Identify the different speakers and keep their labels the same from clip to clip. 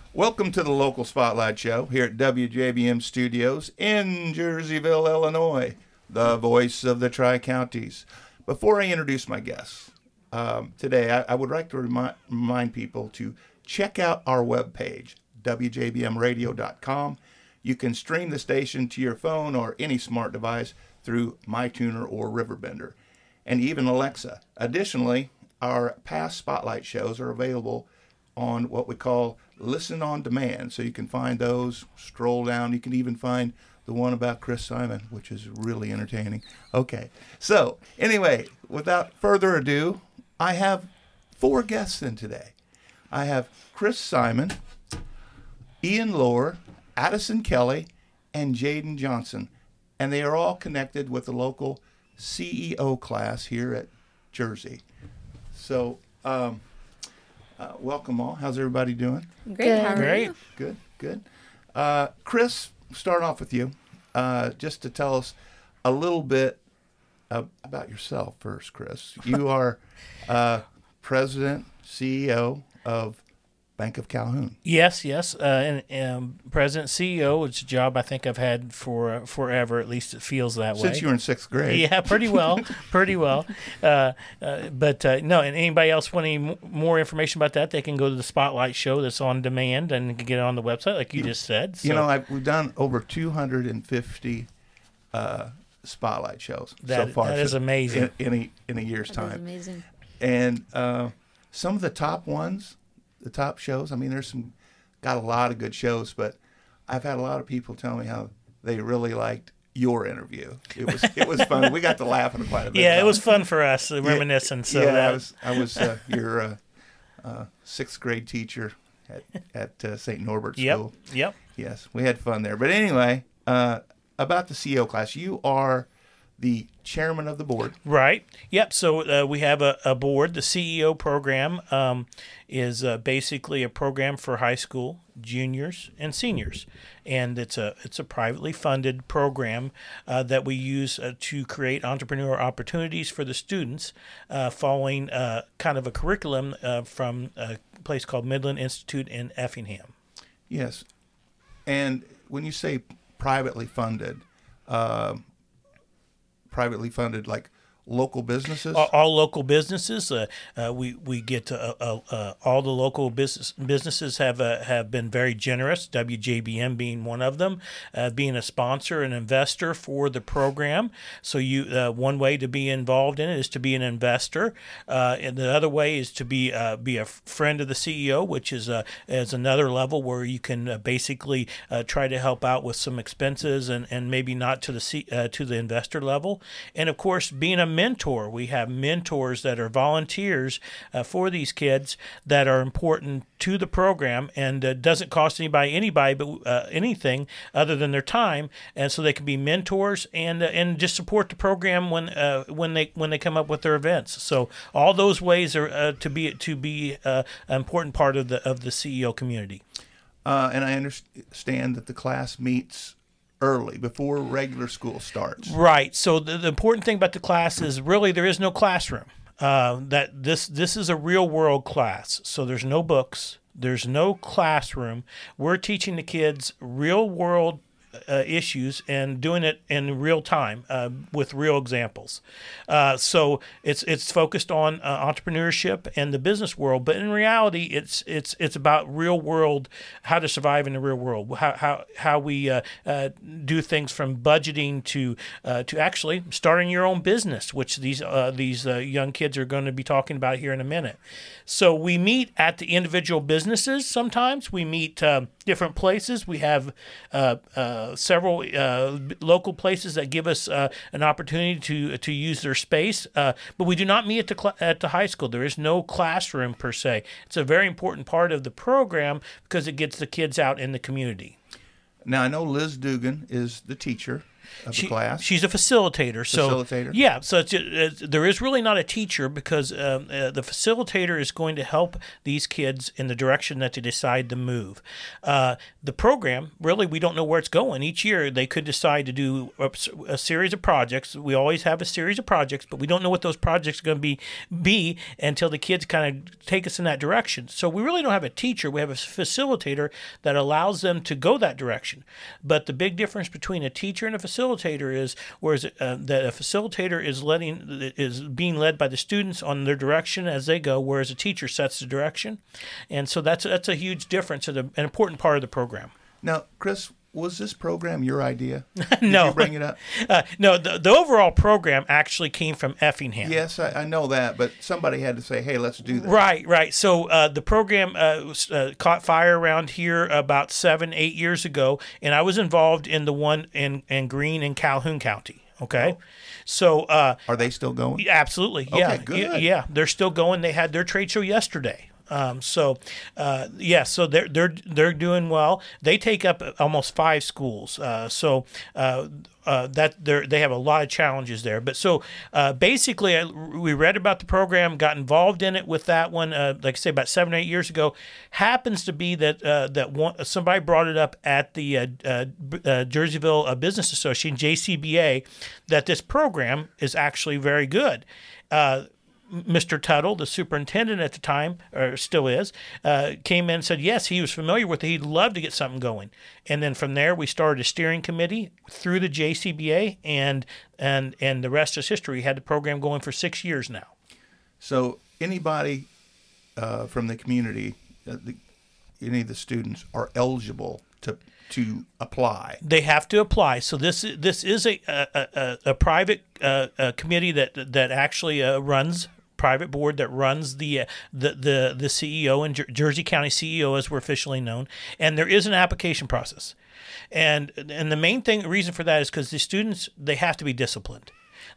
Speaker 1: Welcome to the Local Spotlight Show here at WJBM Studios in Jerseyville, Illinois, the voice of the Tri-Counties. Before I introduce my guests, today I would like to remind people to check out our webpage, WJBMradio.com. You can stream the station to your phone or any smart device through MyTuner or Riverbender, and even Alexa. Additionally, our past Spotlight shows are available on what we call Listen on Demand, so you can find those, scroll down. You can even find the one about Chris Simon, which is really entertaining. Okay, so anyway, without further ado, I have 4 guests in today. I have Chris Simon, Ian Lohr, Addison Kelly, and Jaden Johnson, and they are all connected with the local CEO class here at Jersey. So, welcome all. How's everybody doing?
Speaker 2: Great. How are you?
Speaker 1: Good. Chris, start off with you, just to tell us a little bit about yourself first, Chris. You are president, CEO of Bank of Calhoun.
Speaker 3: Yes, and president CEO. It's a job I think I've had for forever. At least it feels that way.
Speaker 1: Since you were in 6th grade.
Speaker 3: Yeah, pretty well. But no, and anybody else want any more information about that, they can go to the Spotlight Show that's on demand and get it on the website, like you just said. So,
Speaker 1: you know, we've done over 250 Spotlight shows so far.
Speaker 3: That is amazing.
Speaker 1: In a year's time.
Speaker 2: That is amazing.
Speaker 1: And some of the top ones, the top shows, I mean, got a lot of good shows, but I've had a lot of people tell me how they really liked your interview. It was fun. We got to laugh quite a bit.
Speaker 3: Yeah, it was fun for us, reminiscing. So
Speaker 1: yeah, I was your 6th grade teacher at St. Norbert School.
Speaker 3: Yep.
Speaker 1: Yes, we had fun there. But anyway, about the CEO class, you are the chairman of the board.
Speaker 3: Right. Yep. So we have a board. The CEO program is basically a program for high school juniors and seniors, and it's a privately funded program that we use to create entrepreneurial opportunities for the students, following kind of a curriculum from a place called Midland Institute in Effingham.
Speaker 1: Yes, and when you say privately funded like local businesses?
Speaker 3: All local businesses. We get all the local businesses have been very generous. WJBM being one of them, being a sponsor and investor for the program. So one way to be involved in it is to be an investor, and the other way is to be a friend of the CEO, which is another level where you can basically try to help out with some expenses and maybe not to the investor level. And of course, being a mentor. We have mentors that are volunteers for these kids that are important to the program, and doesn't cost anybody but anything other than their time, and so they can be mentors and just support the program when they come up with their events. So all those ways are to be an important part of the CEO community.
Speaker 1: And I understand that the class meets early, before regular school starts.
Speaker 3: Right. So the important thing about the class is really there is no classroom. That this is a real world class. So there's no books. There's no classroom. We're teaching the kids real world issues and doing it in real time with real examples. So it's focused on entrepreneurship and the business world, but in reality, it's about real world, how to survive in the real world, how we do things from budgeting to actually starting your own business, which these young kids are going to be talking about here in a minute. So we meet at the individual businesses. Sometimes we meet different places. We have several local places that give us an opportunity to use their space, but we do not meet at the high school. There is no classroom per se. It's a very important part of the program because it gets the kids out in the community.
Speaker 1: Now, I know Liz Dugan is the teacher of the class?
Speaker 3: She's a facilitator.
Speaker 1: Facilitator?
Speaker 3: Yeah. So there is really not a teacher because the facilitator is going to help these kids in the direction that they decide to move. The program, really, we don't know where it's going. Each year, they could decide to do a series of projects. We always have a series of projects, but we don't know what those projects are going to be until the kids kind of take us in that direction. So we really don't have a teacher. We have a facilitator that allows them to go that direction. But the big difference between a teacher and a facilitator is, whereas that a facilitator is being led by the students on their direction as they go, whereas a teacher sets the direction, and so that's a huge difference and an important part of the program.
Speaker 1: Now, Chris, was this program your idea?
Speaker 3: No.
Speaker 1: Did you bring it up?
Speaker 3: No, the overall program actually came from Effingham.
Speaker 1: Yes, I know that, but somebody had to say, hey, let's do this.
Speaker 3: Right. So the program caught fire around here about 7-8 years ago, and I was involved in the one in Greene and Calhoun County. Okay.
Speaker 1: Oh.
Speaker 3: So
Speaker 1: are they still going?
Speaker 3: Absolutely.
Speaker 1: Okay,
Speaker 3: Yeah.
Speaker 1: good.
Speaker 3: Yeah, they're still going. They had their trade show yesterday. So they're doing well. They take up almost 5 schools. That they have a lot of challenges there. But so basically, we read about the program, got involved in it with that one. Like I say, about 7 or 8 years ago. Happens to be that somebody brought it up at the Jerseyville Business Association (JCBA) that this program is actually very good. Mr. Tuttle, the superintendent at the time, or still is, came in and said, yes, he was familiar with it. He'd love to get something going. And then from there, we started a steering committee through the JCBA, and the rest is history. We had the program going for 6 years now.
Speaker 1: So anybody from the community, any of the students are eligible to apply.
Speaker 3: They have to apply. So this is a private committee that actually runs. Private board that runs the CEO and Jersey County CEO, as we're officially known, and there is an application process, and the main reason for that is because the students, they have to be disciplined.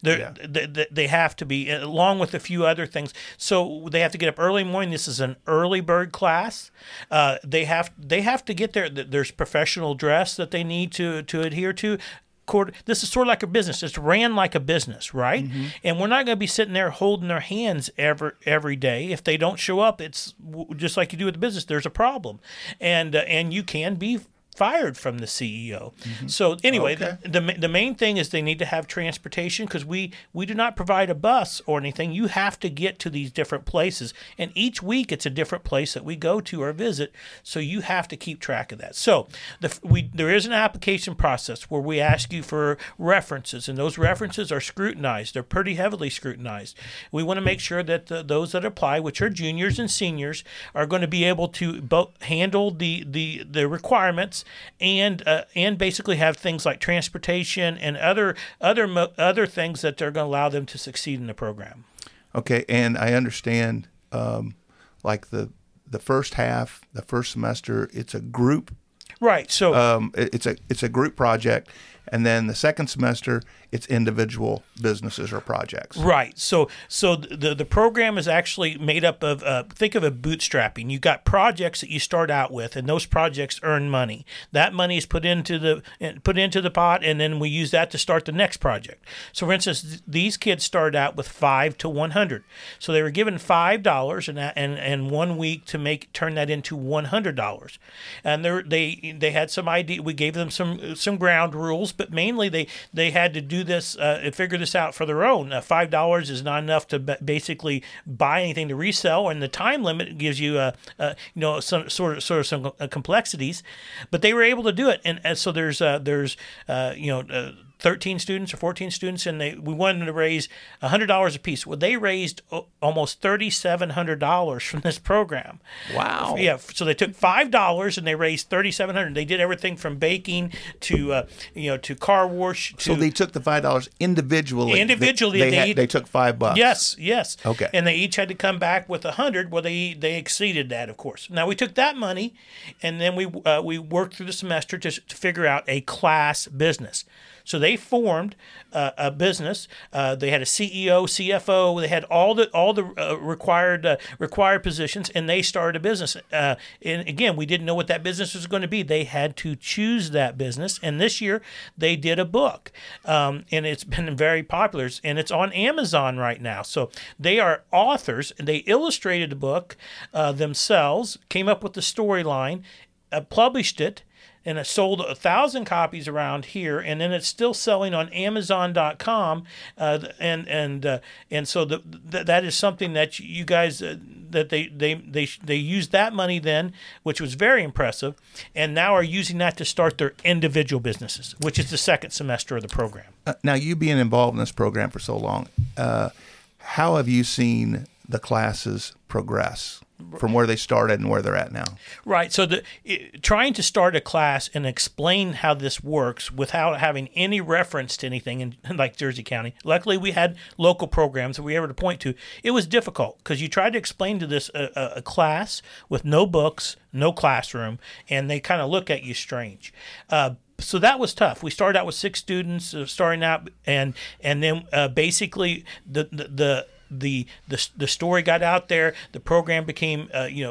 Speaker 3: They have to be, along with a few other things. So they have to get up early in the morning. This is an early bird class. They have to get there. There's professional dress that they need to adhere to. This is sort of like a business. It's ran like a business, right? Mm-hmm. And we're not going to be sitting there holding their hands every day. If they don't show up, it's just like you do with the business. There's a problem, and you can be fired from the CEO. Mm-hmm. So anyway, okay. the main thing is they need to have transportation, because we do not provide a bus or anything. You have to get to these different places, and each week it's a different place that we go to or visit, so you have to keep track of that. So there is an application process where we ask you for references, and those references are scrutinized. They're pretty heavily scrutinized. We want to make sure that those that apply, which are juniors and seniors, are going to be able to both handle the requirements and basically have things like transportation and other things that are going to allow them to succeed in the program.
Speaker 1: Okay, and I understand, like the first half, the first semester, it's a group.
Speaker 3: Right. So
Speaker 1: it's a group project, and then the second semester, it's individual businesses or projects.
Speaker 3: Right. So the program is actually made up of, think of a bootstrapping. You've got projects that you start out with, and those projects earn money. That money is put into the pot, and then we use that to start the next project. So, for instance, these kids started out with 5 to 100. So they were given $5 and 1 week to turn that into $100. And they had some idea. We gave them some ground rules, but mainly they had to do this and figure this out for their own. $5 is not enough to basically buy anything to resell, and the time limit gives you some sort of some complexities, but they were able to do it. And so there's 13 students or 14 students, and we wanted them to raise $100 apiece. Well, they raised almost $3,700 from this program.
Speaker 1: Wow!
Speaker 3: Yeah, so they took $5 and they raised $3,700. They did everything from baking to car wash.
Speaker 1: So they took the $5 individually. They took $5.
Speaker 3: Yes.
Speaker 1: Okay.
Speaker 3: And they each had to come back with $100. Well, they exceeded that, of course. Now we took that money, and then we worked through the semester to figure out a class business. So they they formed a business. They had a CEO, CFO. They had all the required positions, and they started a business. And again, we didn't know what that business was going to be. They had to choose that business. And this year, they did a book, and it's been very popular. And it's on Amazon right now. So they are authors, and they illustrated the book themselves, came up with the storyline, published it, and it sold 1,000 copies around here, and then it's still selling on Amazon.com, and so that is something that you guys that they used that money then, which was very impressive, and now are using that to start their individual businesses, which is the second semester of the program.
Speaker 1: Now, you being involved in this program for so long, how have you seen the classes progress from where they started and where they're at now?
Speaker 3: Right. So trying to start a class and explain how this works without having any reference to anything in like Jersey County. Luckily, we had local programs that we were able to point to. It was difficult because you tried to explain to this a class with no books, no classroom, and they kind of look at you strange. So that was tough. We started out with 6 students starting out, and then basically the story got out there. The program became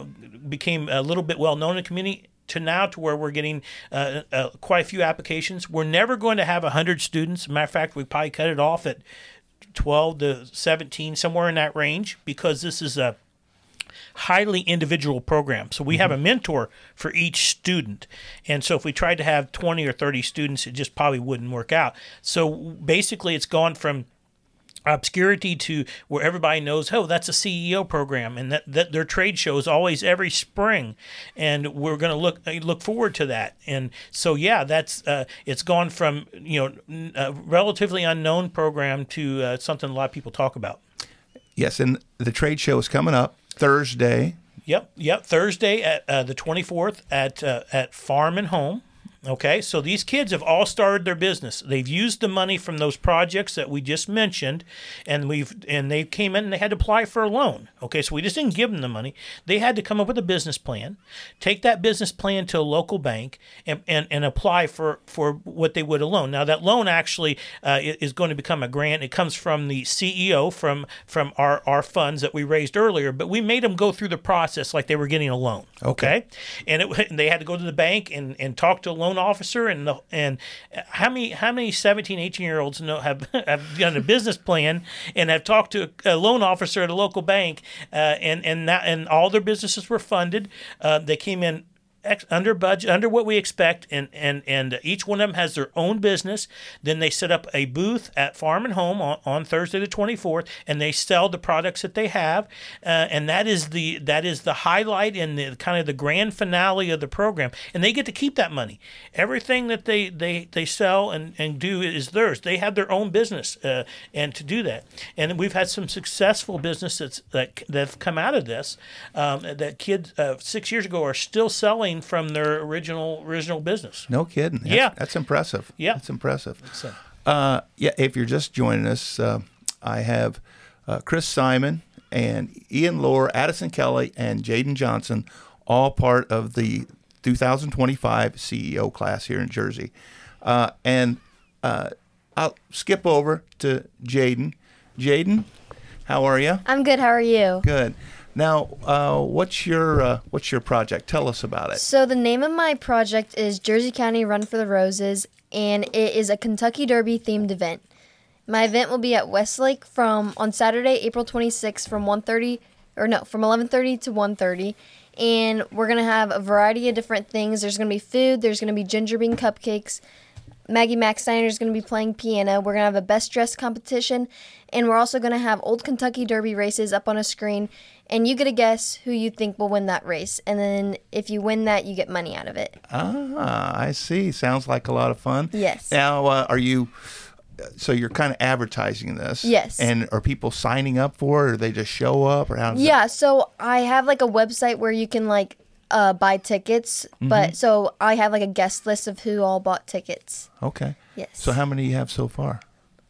Speaker 3: a little bit well known in the community. To where we're getting quite a few applications. We're never going to have 100 students. Matter of fact, we probably cut it off at 12 to 17, somewhere in that range, because this is a highly individual program. So we have a mentor for each student. And so if we tried to have 20 or 30 students, it just probably wouldn't work out. So basically it's gone from obscurity to where everybody knows, oh, that's a CEO program, and that their trade show is always every spring, and we're going to look forward to that. And so that's it's gone from a relatively unknown program to something a lot of people talk about.
Speaker 1: Yes, and the trade show is coming up Thursday.
Speaker 3: Yep. Thursday at the 24th at Farm and Home. Okay, so these kids have all started their business. They've used the money from those projects that we just mentioned, and they came in and they had to apply for a loan. Okay, so we just didn't give them the money. They had to come up with a business plan, take that business plan to a local bank, and apply for what they would a loan. Now that loan actually is going to become a grant. It comes from the CEO from our funds that we raised earlier, but we made them go through the process like they were getting a loan. Okay? And they had to go to the bank and talk to a loan officer, and how many 17, 18-year-olds have done a business plan and have talked to a loan officer at a local bank, and all their businesses were funded. They came in under budget, under what we expect, and each one of them has their own business. Then they set up a booth at Farm and Home on Thursday the 24th, and they sell the products that they have, and that is the highlight and the kind of the grand finale of the program. And they get to keep that money. Everything that they sell and do is theirs. They have their own business, and to do that. And we've had some successful businesses that have come out of this. That kids 6 years ago are still selling from their original business.
Speaker 1: No kidding. That's impressive.
Speaker 3: Yeah,
Speaker 1: that's impressive. If you're just joining us, I have Chris Simon and Ian Lohr, Addison Kelly, and Jaden Johnson, all part of the 2025 CEO class here in Jersey. And I'll skip over to Jaden. Jaden, how are you?
Speaker 2: I'm good. How are you?
Speaker 1: Good. Now, what's your project? Tell us about it.
Speaker 2: So the name of my project is Jersey County Run for the Roses, and it is a Kentucky Derby themed event. My event will be at Westlake on Saturday, April 26th from 11:30 to 1:30, and we're gonna have a variety of different things. There's gonna be food. There's gonna be ginger bean cupcakes. Maggie Maxsteiner is going to be playing piano. We're going to have a best dressed competition, and we're also going to have Old Kentucky Derby races up on a screen, and you get to guess who you think will win that race. And then if you win that, you get money out of it.
Speaker 1: Ah, I see. Sounds like a lot of fun.
Speaker 2: Yes.
Speaker 1: Now, so you're kind of advertising this?
Speaker 2: Yes.
Speaker 1: And are people signing up for it, or they just show up, or how does
Speaker 2: that? So I have like a website where you can buy tickets, but so I have like a guest list of who all bought tickets.
Speaker 1: Okay.
Speaker 2: Yes.
Speaker 1: So how many do you have so far?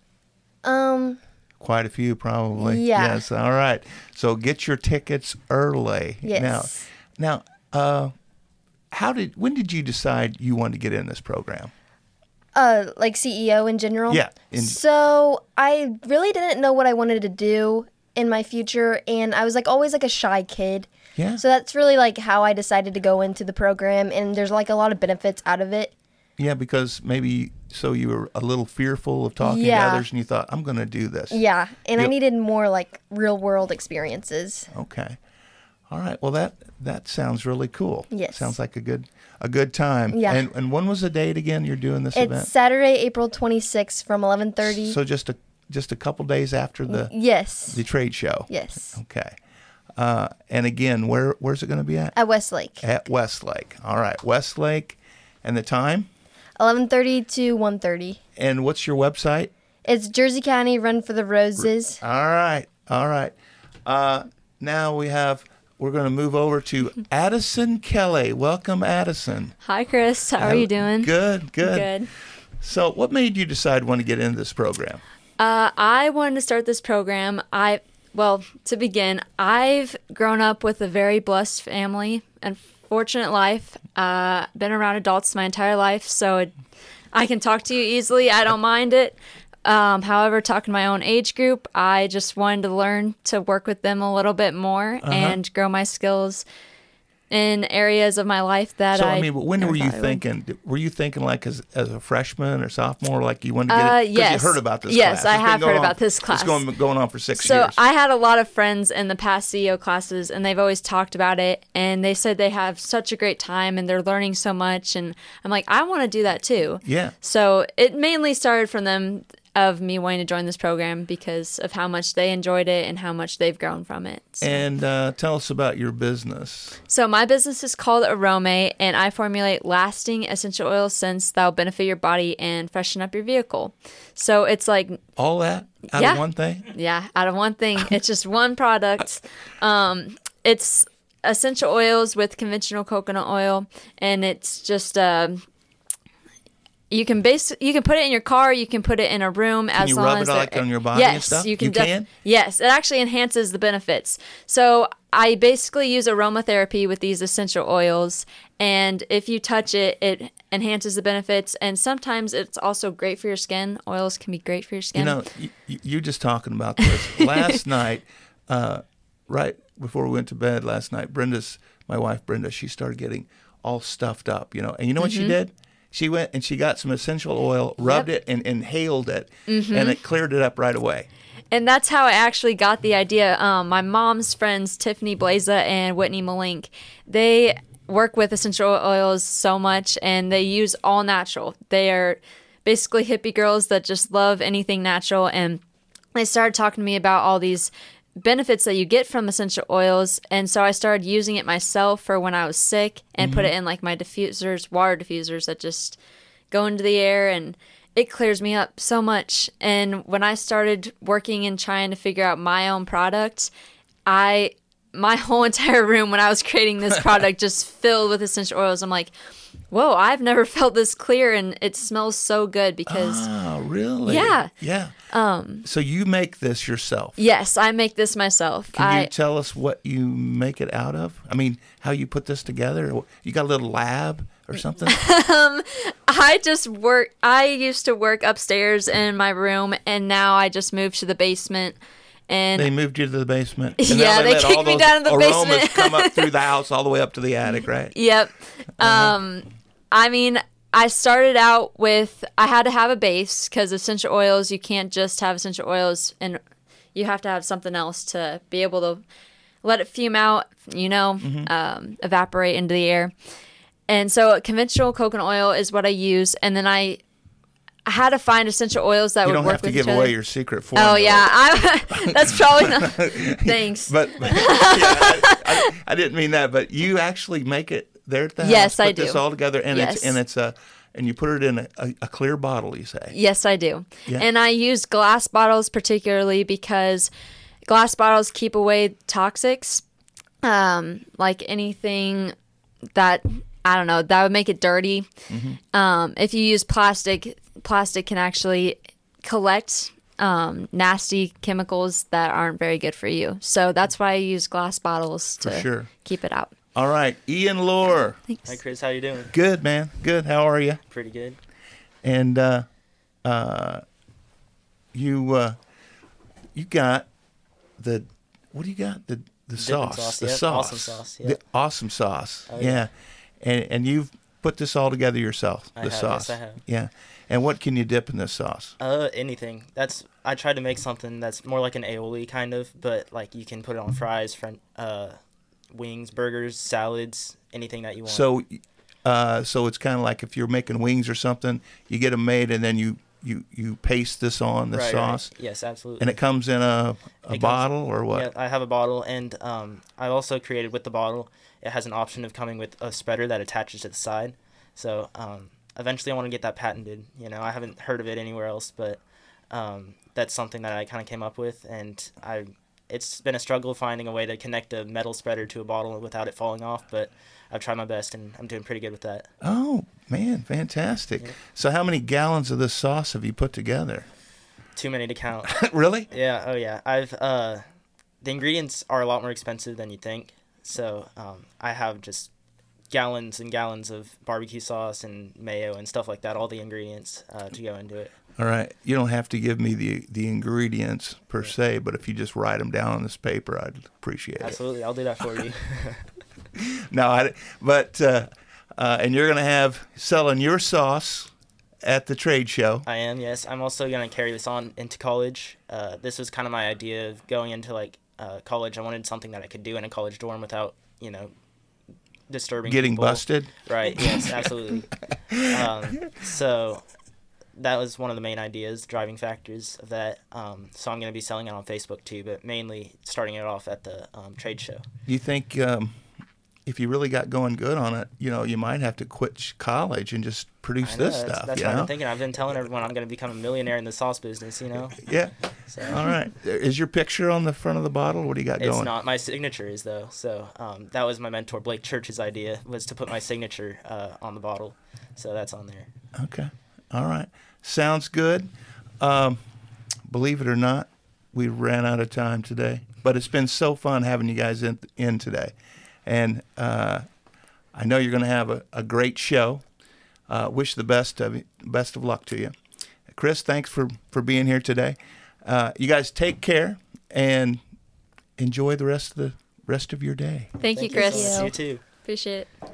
Speaker 1: Quite a few, probably.
Speaker 2: Yeah.
Speaker 1: Yes. All right. So get your tickets early.
Speaker 2: Yes.
Speaker 1: Now, when did you decide you wanted to get in this program?
Speaker 2: Like CEO in general?
Speaker 1: Yeah.
Speaker 2: So I really didn't know what I wanted to do in my future, and I was like always like a shy kid.
Speaker 1: Yeah.
Speaker 2: So that's really like how I decided to go into the program, and there's like a lot of benefits out of it.
Speaker 1: Yeah, because maybe so you were a little fearful of talking to
Speaker 2: Yeah.
Speaker 1: others, and you thought, I'm going to do this.
Speaker 2: Yeah, and I
Speaker 1: Yep.
Speaker 2: needed more like real world experiences.
Speaker 1: Okay. All right. Well, that sounds really cool.
Speaker 2: Yes.
Speaker 1: Sounds like a good time.
Speaker 2: Yeah.
Speaker 1: And when was the date again? You're doing this event?
Speaker 2: It's Saturday, April 26th from 11:30.
Speaker 1: So just a couple days after the
Speaker 2: Yes.
Speaker 1: trade show.
Speaker 2: Yes.
Speaker 1: Okay. And again, where's it going to be at?
Speaker 2: At Westlake.
Speaker 1: At Westlake. All right, Westlake. And the time?
Speaker 2: 11:30 to 1:30.
Speaker 1: And what's your website?
Speaker 2: It's Jersey County Run for the Roses.
Speaker 1: All right. Now we're going to move over to Addison Kelly. Welcome, Addison.
Speaker 4: Hi, Chris. How are you doing?
Speaker 1: Good.
Speaker 4: Good.
Speaker 1: So what made you decide want to get into this program?
Speaker 4: I wanted to start this program. Well, to begin, I've grown up with a very blessed family and fortunate life. Been around adults my entire life, so I can talk to you easily. I don't mind it. However, talking to my own age group, I just wanted to learn to work with them a little bit more and grow my skills in areas of my life that
Speaker 1: So,
Speaker 4: I
Speaker 1: when
Speaker 4: never
Speaker 1: were you
Speaker 4: thought I would.
Speaker 1: thinking? Were you thinking like as a freshman or sophomore, like you wanted to get it? 'Cause
Speaker 4: Yes.
Speaker 1: you heard about this
Speaker 4: Yes,
Speaker 1: class.
Speaker 4: I
Speaker 1: It's been
Speaker 4: have heard
Speaker 1: going
Speaker 4: about
Speaker 1: on-
Speaker 4: this class.
Speaker 1: It's going on for 6
Speaker 4: So
Speaker 1: years.
Speaker 4: I had a lot of friends in the past CEO classes, and they've always talked about it, and they said they have such a great time and they're learning so much, and I'm like, I want to do that too.
Speaker 1: Yeah.
Speaker 4: So it mainly started from them of me wanting to join this program because of how much they enjoyed it and how much they've grown from it. So,
Speaker 1: And tell us about your business.
Speaker 4: so my business is called Arome, and I formulate lasting essential oil scents that will benefit your body and freshen up your vehicle. So it's like
Speaker 1: All that out
Speaker 4: Yeah.
Speaker 1: of one thing?
Speaker 4: Yeah, out of one thing. It's just one product. It's essential oils with conventional coconut oil, and it's just you can put it in your car. You can put it in a room as
Speaker 1: you
Speaker 4: long
Speaker 1: rub
Speaker 4: as
Speaker 1: it like on your body and
Speaker 4: yes,
Speaker 1: stuff?
Speaker 4: you can.
Speaker 1: You can?
Speaker 4: Yes, it actually enhances the benefits. So I basically use aromatherapy with these essential oils, and if you touch it, it enhances the benefits. And sometimes it's also great for your skin. Oils can be great for your skin.
Speaker 1: You know, you just talking about this. Last night, right before we went to bed last night, my wife Brenda, she started getting all stuffed up, And you know what she did? She went and she got some essential oil, rubbed it, and inhaled it, and it cleared it up right away.
Speaker 4: And that's how I actually got the idea. My mom's friends, Tiffany Blaza and Whitney Malink, they work with essential oils so much, and they use all natural. They are basically hippie girls that just love anything natural, and they started talking to me about all these benefits that you get from essential oils, and so I started using it myself for when I was sick and put it in like my diffusers, water diffusers that just go into the air, and it clears me up so much. And when I started working and trying to figure out my own products, my whole entire room when I was creating this product just filled with essential oils. I'm like, whoa, I've never felt this clear, and it smells so good because
Speaker 1: Oh, really?
Speaker 4: Yeah.
Speaker 1: Yeah. So you make this yourself.
Speaker 4: yes, I make this myself.
Speaker 1: Can you tell us what you make it out of? I mean, how you put this together? You got a little lab or something?
Speaker 4: I used to work upstairs in my room, and now I just moved to the basement. And
Speaker 1: They moved you to the basement. And
Speaker 4: Yeah,
Speaker 1: now
Speaker 4: they
Speaker 1: let
Speaker 4: kicked
Speaker 1: all
Speaker 4: me
Speaker 1: those
Speaker 4: down in the
Speaker 1: aromas
Speaker 4: basement.
Speaker 1: come up through the house all the way up to the attic, right?
Speaker 4: Yep. I mean, I started out with, I had to have a base because essential oils, you can't just have essential oils, and you have to have something else to be able to let it fume out, evaporate into the air. And so conventional coconut oil is what I use. And then I had to find essential oils that
Speaker 1: You
Speaker 4: would
Speaker 1: don't
Speaker 4: work
Speaker 1: have to
Speaker 4: with
Speaker 1: give
Speaker 4: each
Speaker 1: away
Speaker 4: other.
Speaker 1: your secret formula.
Speaker 4: Oh, yeah. That's probably not. Thanks.
Speaker 1: But yeah, I didn't mean that. But you actually make it there at the house.
Speaker 4: Yes, I
Speaker 1: put this
Speaker 4: do.
Speaker 1: all together, and
Speaker 4: Yes.
Speaker 1: and you put it in a clear bottle. You say.
Speaker 4: Yes, I do.
Speaker 1: Yeah.
Speaker 4: And I use glass bottles particularly because glass bottles keep away toxics, like anything that, I don't know, that would make it dirty. If you use plastic can actually collect nasty chemicals that aren't very good for you. So that's why I use glass bottles to
Speaker 1: sure.
Speaker 4: keep it out.
Speaker 1: All right, Ian Lohr.
Speaker 5: Hi, Chris. How you doing?
Speaker 1: Good, man. Good. How are you?
Speaker 5: Pretty good.
Speaker 1: And you got the what do you got? The sauce. The
Speaker 5: yep.
Speaker 1: sauce.
Speaker 5: Awesome sauce.
Speaker 1: The
Speaker 5: Yep.
Speaker 1: awesome sauce.
Speaker 5: Oh,
Speaker 1: yeah. And you've put this all together yourself.
Speaker 5: I
Speaker 1: The
Speaker 5: have,
Speaker 1: sauce.
Speaker 5: yes, I have.
Speaker 1: Yeah. And what can you dip in this sauce?
Speaker 5: Anything. I tried to make something that's more like an aioli kind of, but like you can put it on fries, wings, burgers, salads, anything that you want.
Speaker 1: So it's kind of like if you're making wings or something, you get them made and then you paste this on the
Speaker 5: Right,
Speaker 1: sauce.
Speaker 5: Right. Yes, absolutely.
Speaker 1: And it comes in a bottle or what?
Speaker 5: Yeah, I have a bottle, and I also created with the bottle. It has an option of coming with a spreader that attaches to the side. So eventually, I want to get that patented. I haven't heard of it anywhere else, but that's something that I kind of came up with, and it's been a struggle finding a way to connect a metal spreader to a bottle without it falling off, but I've tried my best, and I'm doing pretty good with that.
Speaker 1: Oh, man, fantastic.
Speaker 5: Yeah.
Speaker 1: So how many gallons of this sauce have you put together?
Speaker 5: Too many to count.
Speaker 1: Really?
Speaker 5: Yeah, oh yeah. The ingredients are a lot more expensive than you think, so I have just gallons and gallons of barbecue sauce and mayo and stuff like that, all the ingredients to go into it.
Speaker 1: All right. You don't have to give me the ingredients per se, but if you just write them down on this paper, I'd appreciate it.
Speaker 5: Absolutely, I'll do that for you.
Speaker 1: No, and you're going to have selling your sauce at the trade show.
Speaker 5: I am, yes. I'm also going to carry this on into college. This was kind of my idea of going into college. I wanted something that I could do in a college dorm without, disturbing
Speaker 1: Getting
Speaker 5: people.
Speaker 1: busted?
Speaker 5: Right, yes, absolutely. So that was one of the main ideas, driving factors of that. So I'm going to be selling it on Facebook too, but mainly starting it off at the trade show.
Speaker 1: You think if you really got going good on it, you might have to quit college and just produce
Speaker 5: I know,
Speaker 1: this
Speaker 5: that's,
Speaker 1: stuff.
Speaker 5: That's what I've been thinking. I've been telling everyone I'm going to become a millionaire in the sauce business,
Speaker 1: Yeah.
Speaker 5: So.
Speaker 1: All right. Is your picture on the front of the bottle? What do you got going?
Speaker 5: It's not. My signature is, though. So that was my mentor, Blake Church's idea, was to put my signature on the bottle. So that's on there.
Speaker 1: Okay. All right. Sounds good. Believe it or not, we ran out of time today. But it's been so fun having you guys in today. And I know you're going to have a great show. Wish the best of luck to you. Chris, thanks for being here today. You guys take care and enjoy the rest of your day.
Speaker 4: Thank you, Chris.
Speaker 5: So much. You too.
Speaker 4: Appreciate it.